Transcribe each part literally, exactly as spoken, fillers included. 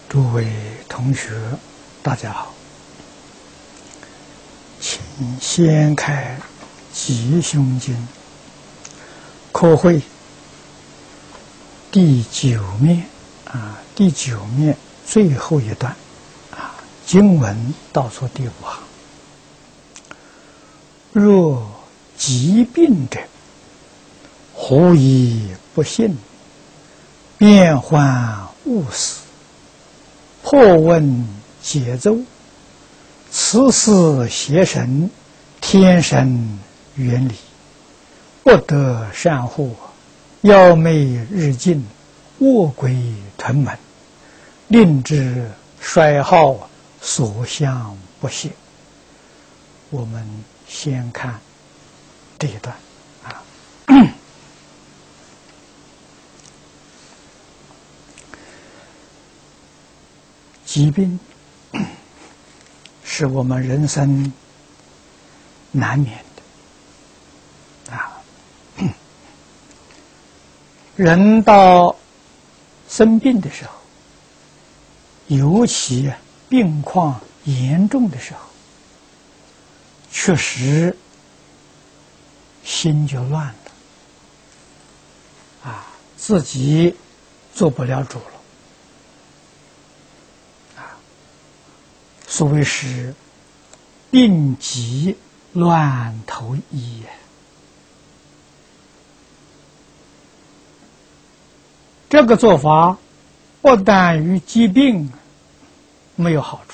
诸位同学，大家好，请掀开《吉凶经》课会第九面啊，第九面最后一段啊，经文倒数第五行：若疾病者，何以不信？变幻勿死，破问解咒，此事邪神，天神原理，不得善护，妖媚日进，卧鬼屯门，令之衰耗，所向不懈。我们先看这一段啊。疾病是我们人生难免的啊。人到生病的时候，尤其病况严重的时候，确实心就乱了啊，自己做不了主了。所谓是病急乱投医，这个做法不但与疾病没有好处，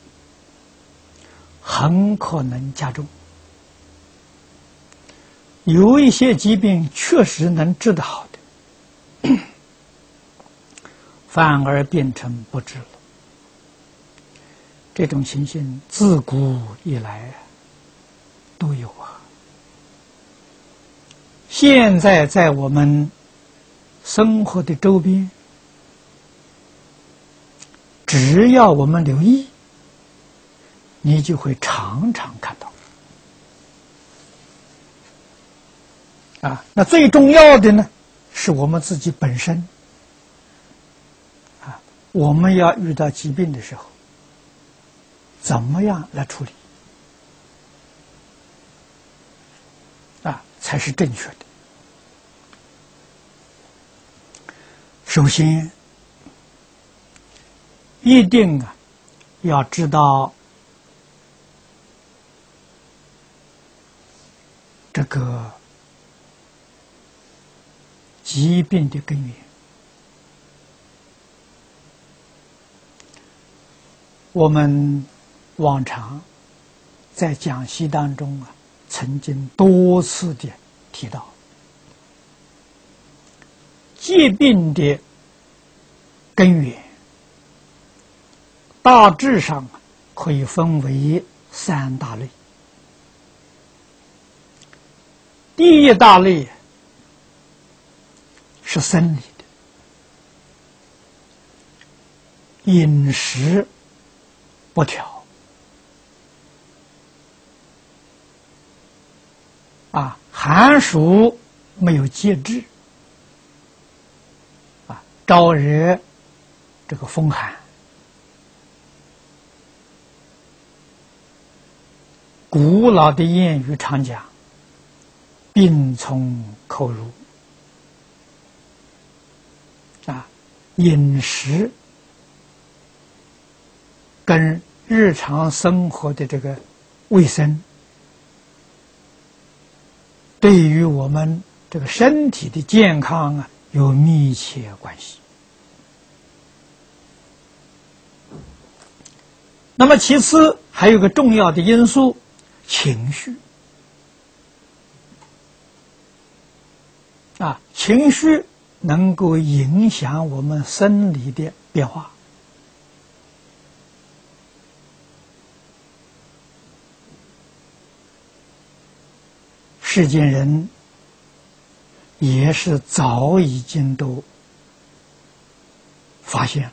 很可能加重。有一些疾病确实能治得好的，反而变成不治了。这种情形自古以来都有啊。现在在我们生活的周边，只要我们留意，你就会常常看到啊。那最重要的呢，是我们自己本身啊，我们要遇到疾病的时候，怎么样来处理啊，才是正确的。首先一定啊要知道这个疾病的根源。我们往常在讲习当中啊，曾经多次的提到，疾病的根源大致上可以分为三大类。第一大类是生理的，饮食不调啊，寒暑没有节制啊，招惹这个风寒。古老的谚语常讲，病从口入啊，饮食跟日常生活的这个卫生，对于我们这个身体的健康啊，有密切关系。那么其次还有个重要的因素，情绪啊，情绪能够影响我们生理的变化。世间人也是早已经都发现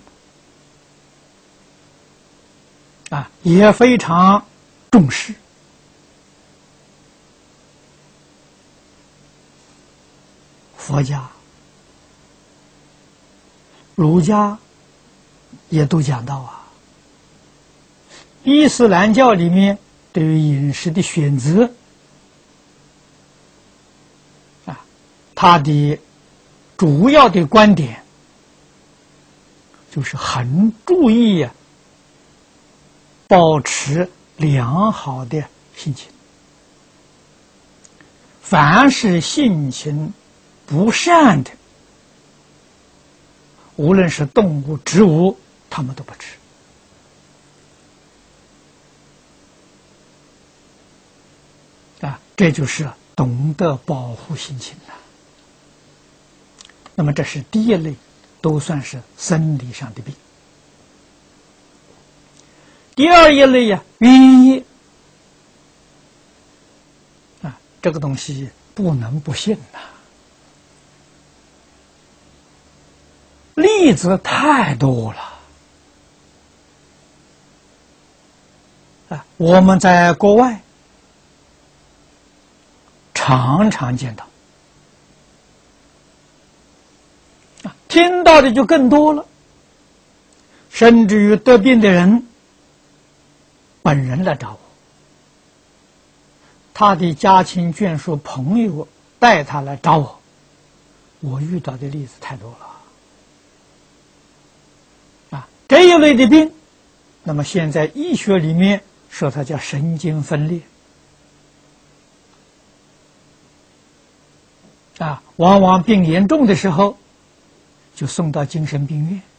了啊，也非常重视。佛家、儒家也都讲到啊。伊斯兰教里面对于饮食的选择啊，它的主要的观点就是很注意啊，保持良好的心情。凡是性情不善的，无论是动物、植物，他们都不吃。啊，这就是懂得保护心情了。那么这是第一类，都算是生理上的病。第二一类呀，冤业啊，这个东西不能不信呐。例子太多了啊，我们在国外常常见到啊，听到的就更多了，甚至于得病的人本人来找我，他的家亲眷属朋友带他来找我，我遇到的例子太多了啊。这一类的病，那么现在医学里面说它叫神经分裂啊，往往病严重的时候就送到精神病院，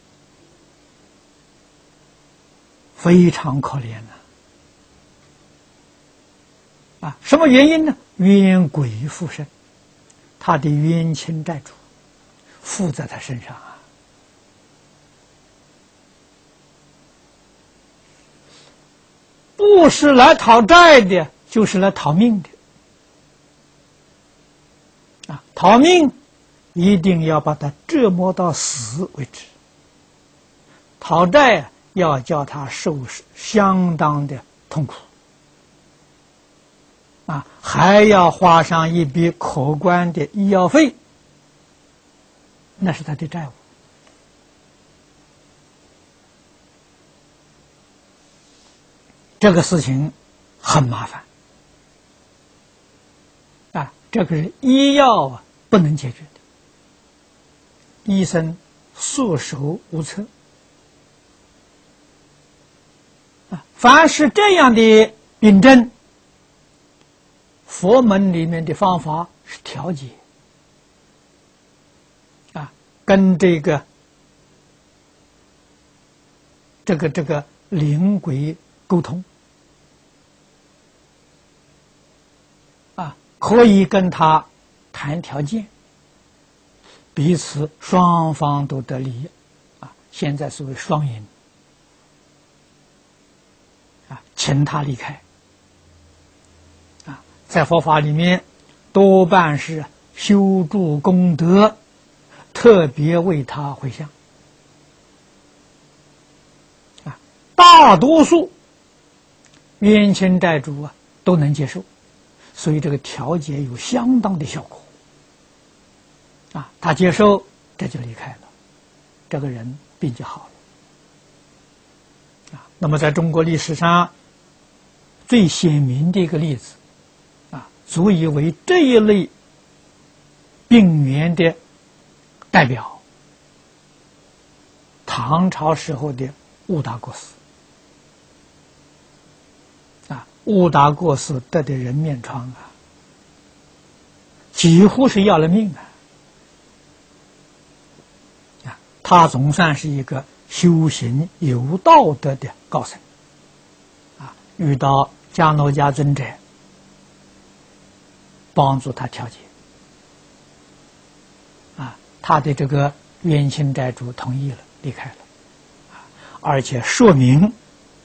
非常可怜了啊！什么原因呢？冤鬼附身，他的冤亲债主附在他身上啊！不是来讨债的，就是来讨命的啊！讨命一定要把他折磨到死为止，讨债要叫他受相当的痛苦啊，还要花上一笔可观的医药费，那是他的债务。这个事情很麻烦啊，这个是医药啊不能解决的，医生束手无策啊。凡是这样的病症，佛门里面的方法是调节啊，跟这个这个这个灵鬼沟通啊，可以跟他谈条件，彼此双方都得利益啊。现在所谓双赢啊，请他离开啊，在佛法里面多半是修筑功德，特别为他回向啊，大多数冤亲债主啊都能接受，所以这个调节有相当的效果啊，他接受，这就离开了，这个人病就好了啊。那么在中国历史上最显明的一个例子啊，足以为这一类病源的代表，唐朝时候的悟达国师啊，悟达国师得的人面疮啊，几乎是要了命啊！啊，他总算是一个修行有道德的高僧啊，遇到迦诺迦尊者，帮助他调节啊，他的这个冤亲债主同意了，离开了啊，而且说明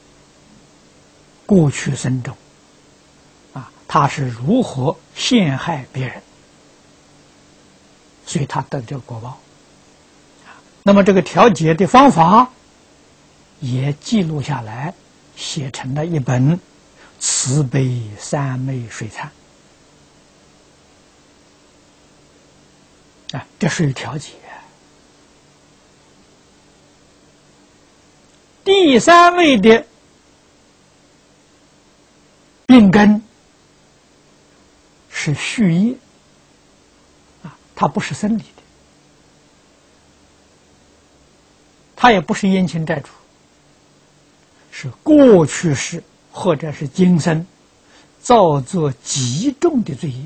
过去生中啊，他是如何陷害别人，所以他得这个果报。那么这个调节的方法也记录下来，写成了一本《慈悲三昧水忏》啊，这属于调节第三位的病根是续业啊，它不是生理的，它也不是冤亲债主，是过去世或者是今生造作极重的罪业，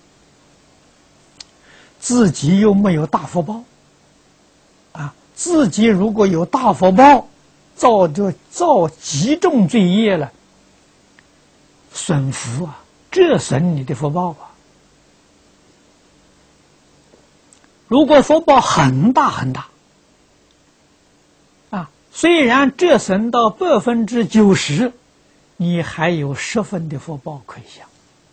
自己又没有大福报啊，自己如果有大福报，造就造极重罪业了，损福啊，这损你的福报啊。如果福报很大很大啊，虽然折损到百分之九十，你还有十分的福报可以享。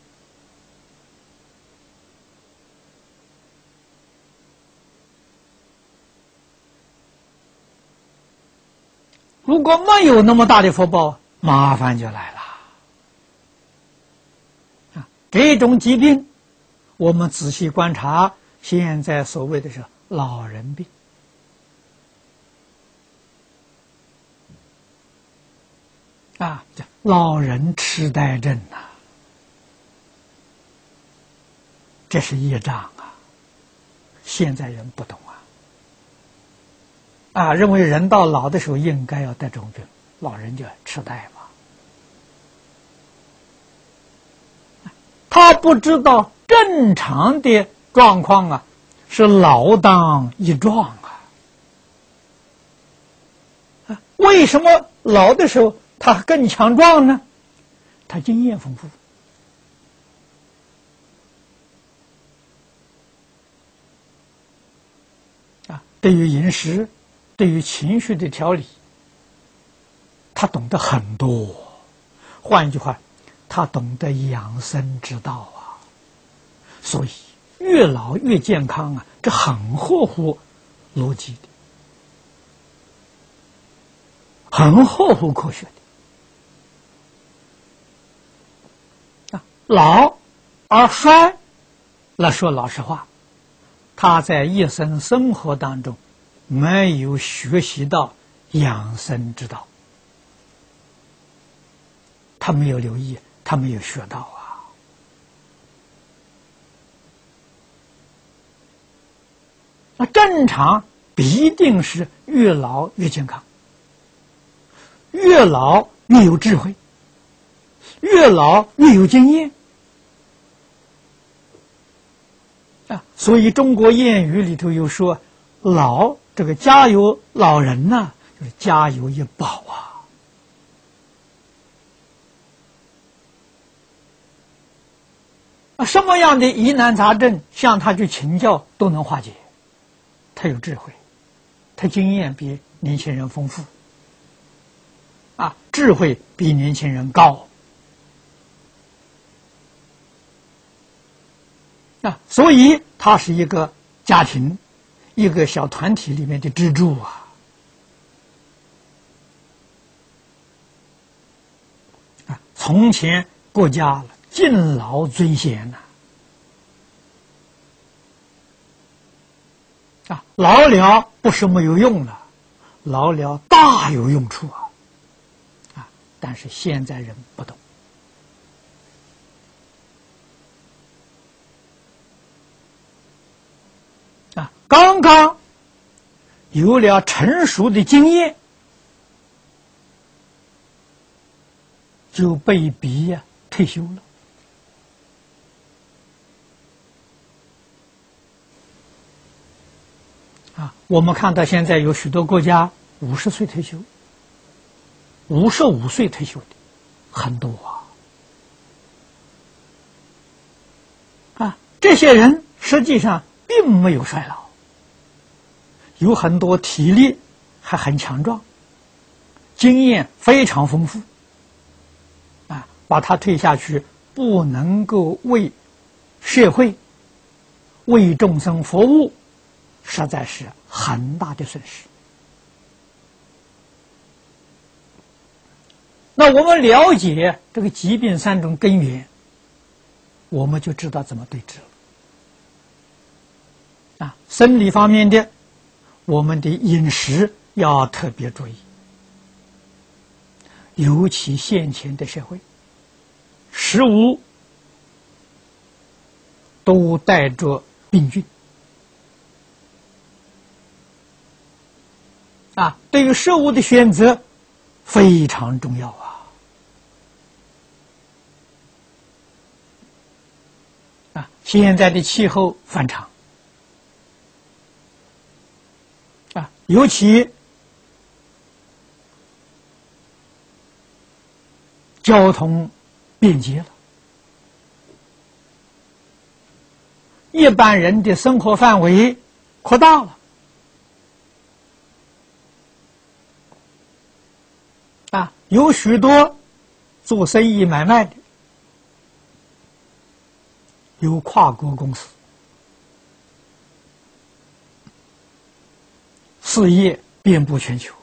如果没有那么大的福报，麻烦就来了。啊，这种疾病，我们仔细观察，现在所谓的是老人病。啊，叫老人痴呆症呐、啊，这是业障啊！现在人不懂啊。啊，认为人到老的时候应该要得这种病，老人就痴呆嘛。他不知道正常的状况啊，是老当益壮啊。啊，为什么老的时候他更强壮呢？他经验丰富。啊，对于饮食，对于情绪的调理，他懂得很多。换一句话，他懂得养生之道啊。所以越老越健康啊，这很合乎逻辑的，很合乎科学的。啊，老而衰，那说老实话，他在一生生活当中没有学习到养生之道，他没有留意，他没有学到啊。那正常必定是越老越健康，越老越有智慧，越老越有经验啊。所以中国谚语里头有说，老这个家有老人呐、啊，就是家有一宝啊。啊，什么样的疑难杂症向他去请教都能化解。他有智慧，他经验比年轻人丰富，啊，智慧比年轻人高，啊，所以他是一个家庭、一个小团体里面的支柱啊。啊，从前国家敬老尊贤呐、啊。啊，老了不是没有用了，老了大有用处啊！啊，但是现在人不懂。啊，刚刚有了成熟的经验，就被逼呀、啊、退休了。啊，我们看到现在有许多国家五十岁退休，五十五岁退休的很多啊！啊，这些人实际上并没有衰老，有很多体力还很强壮，经验非常丰富。啊，把他退下去，不能够为社会、为众生服务。实在是很大的损失。那我们了解这个疾病三种根源，我们就知道怎么对治了。啊，生理方面的，我们的饮食要特别注意。 尤其现前的社会，食物都带着病菌啊，对于食物的选择非常重要啊！啊，现在的气候反常啊，尤其交通便捷了，一般人的生活范围扩大了啊，有许多做生意买卖的，有跨国公司，事业遍布全球，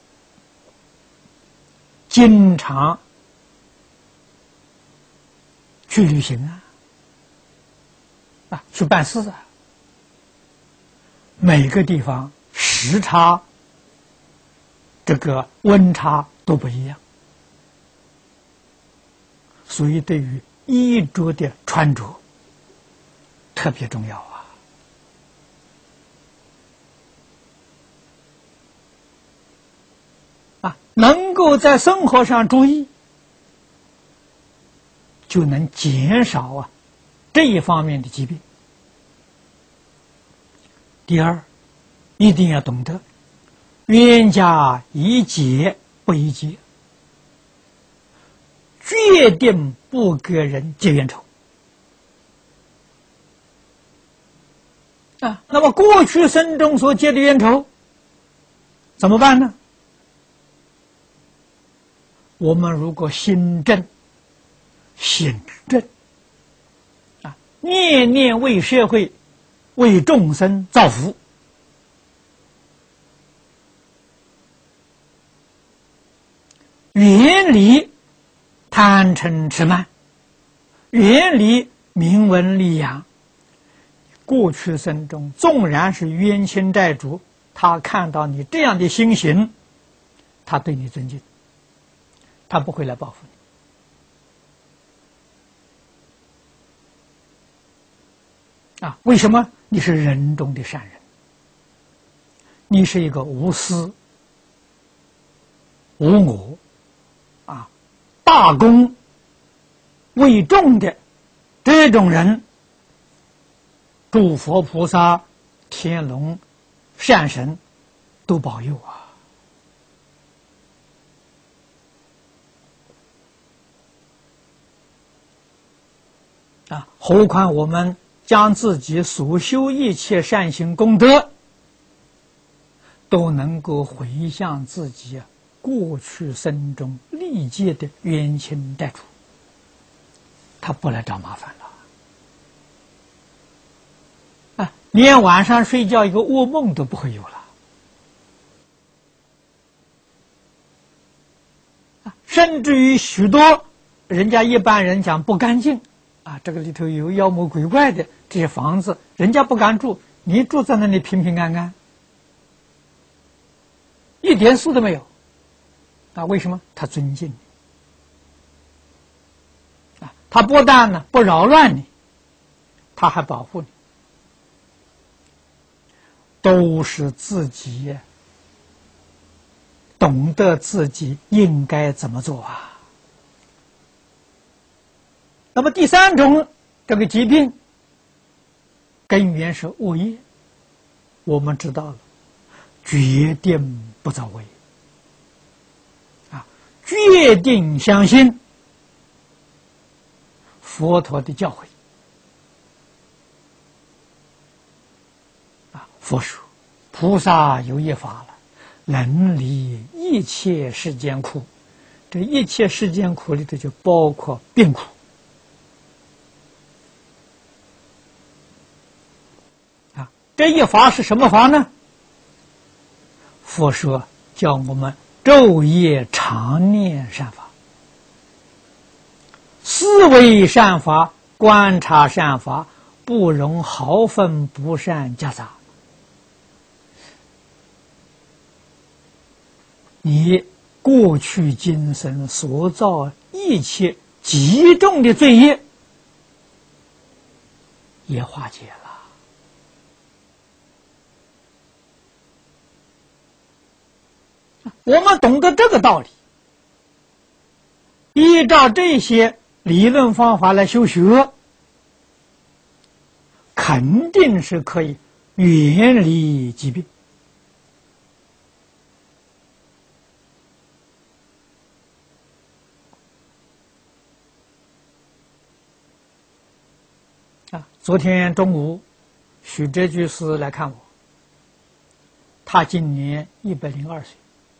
经常去旅行啊，啊，去办事啊，每个地方时差、这个温差都不一样，所以对于衣着的穿着特别重要啊！啊，能够在生活上注意，就能减少啊这一方面的疾病。第二，一定要懂得冤家宜解不宜结，决定不跟人结冤仇啊。那么过去生中所结的冤仇怎么办呢？我们如果心正心正啊，念念为社会为众生造福，远离贪嗔痴慢，远离名闻利养，过去生中纵然是冤亲债主，他看到你这样的心行，他对你尊敬，他不会来报复你啊！为什么？你是人中的善人，你是一个无私无我啊，大公为众的这种人，诸佛菩萨、天龙、善神都保佑啊！啊，何况我们将自己所修一切善行功德，都能够回向自己过去生中历劫的冤亲债主，他不来找麻烦了啊！连晚上睡觉一个噩梦都不会有了啊！甚至于许多人家一般人讲不干净啊，这个里头有妖魔鬼怪的这些房子，人家不敢住，你住在那里平平安安，一点事都没有啊！为什么？他尊敬你啊！他不但呢不扰乱你，他还保护你，都是自己懂得自己应该怎么做啊！那么第三种这个疾病根源是恶业，我们知道了，决定不造为啊，决定相信佛陀的教诲啊。佛说菩萨有一法了，能离一切世间苦，这一切世间苦里头就包括病苦啊。这一法是什么法呢？佛说叫我们昼夜常念善法，思维善法，观察善法，不容毫分不善夹杂。你过去今生所造一切极重的罪业也化解了。我们懂得这个道理，依照这些理论方法来修学，肯定是可以远离疾病。啊，昨天中午，许哲居士来看我，他今年一百零二岁。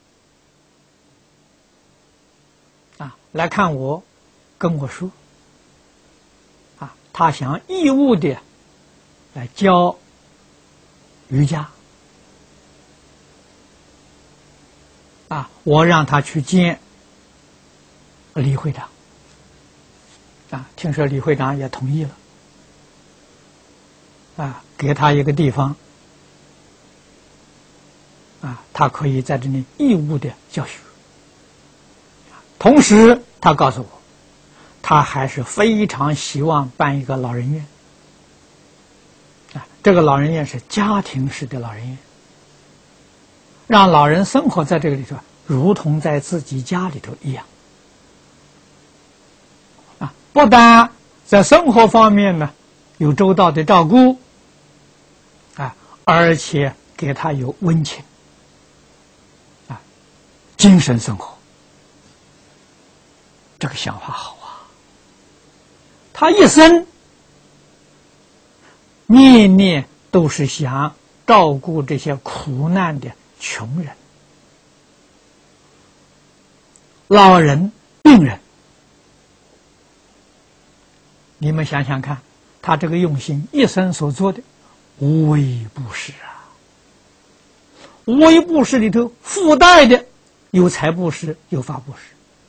啊，来看我，跟我说，啊，他想义务的来教瑜伽，啊，我让他去见李会长，啊，听说李会长也同意了，啊，给他一个地方，啊，他可以在这里义务的教学。同时，他告诉我，他还是非常希望办一个老人院。啊，这个老人院是家庭式的老人院，让老人生活在这个里头，如同在自己家里头一样。啊，不但在生活方面呢有周到的照顾，啊，而且给他有温情，啊，精神生活。这个想法好啊！他一生念念都是想照顾这些苦难的穷人、老人、病人。你们想想看，他这个用心一生所做的无微不施啊！无微不施里头附带的有财布施，有法布施。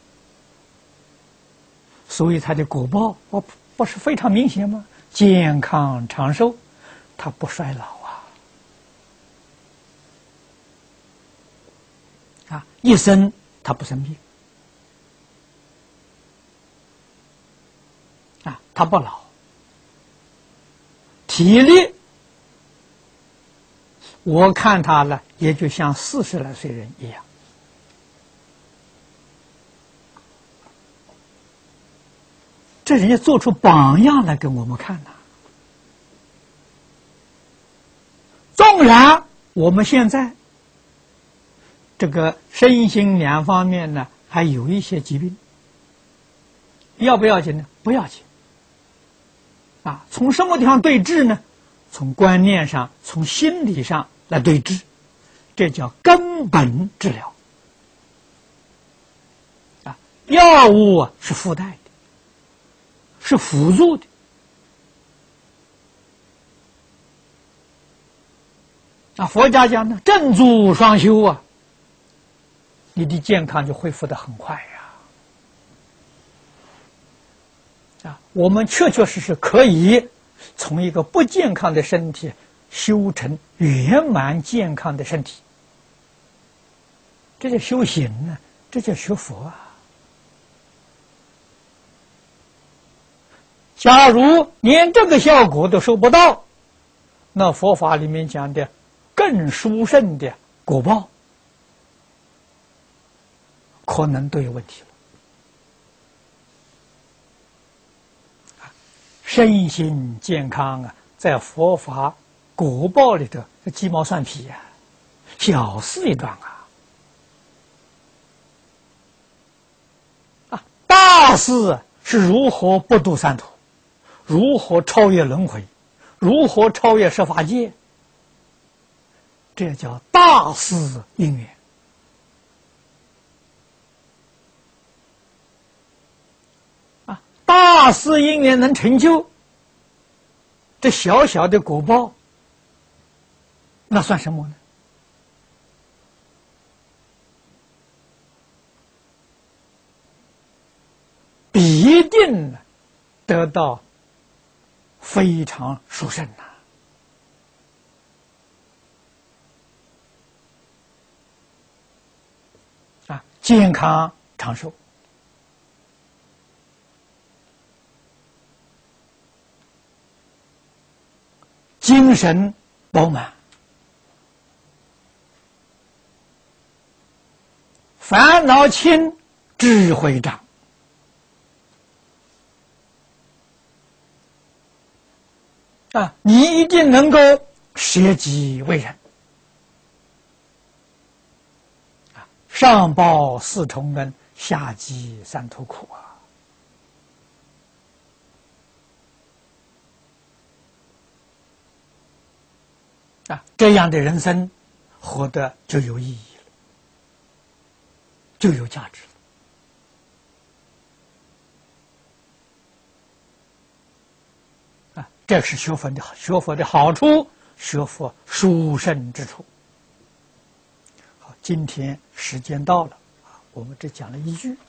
所以他的果报不不是非常明显吗？健康长寿，他不衰老啊！啊，一生他不生病，啊，他不老，体力我看他了，也就像四十来岁人一样。这人家做出榜样来给我们看呐、啊。纵然我们现在这个身心两方面呢，还有一些疾病，要不要紧呢？不要紧。啊，从什么地方对治呢？从观念上，从心理上来对治，这叫根本治疗。啊，药物啊是附带的。是辅助的啊！佛家讲呢，正助双修啊，你的健康就恢复得很快呀！啊，我们确确实实可以从一个不健康的身体修成圆满健康的身体，这叫修行呢，这叫学佛啊！假如连这个效果都收不到，那佛法里面讲的更殊胜的果报，可能都有问题了。身心健康啊，在佛法果报里头，鸡毛蒜皮呀、啊，小事一桩啊！啊，大事是如何不度三途。如何超越轮回？如何超越十法界？这叫大事因缘啊！大事因缘能成就，这小小的果报，那算什么呢？必定得到非常殊胜呐！ 啊，健康长寿，精神饱满，烦恼轻，智慧长。啊，你一定能够舍己为人。啊，上报四重恩，下济三途苦啊！啊，这样的人生活得就有意义了，就有价值了。这是学佛的学佛的好处，学佛殊胜之处。好，今天时间到了，啊，我们只讲了一句。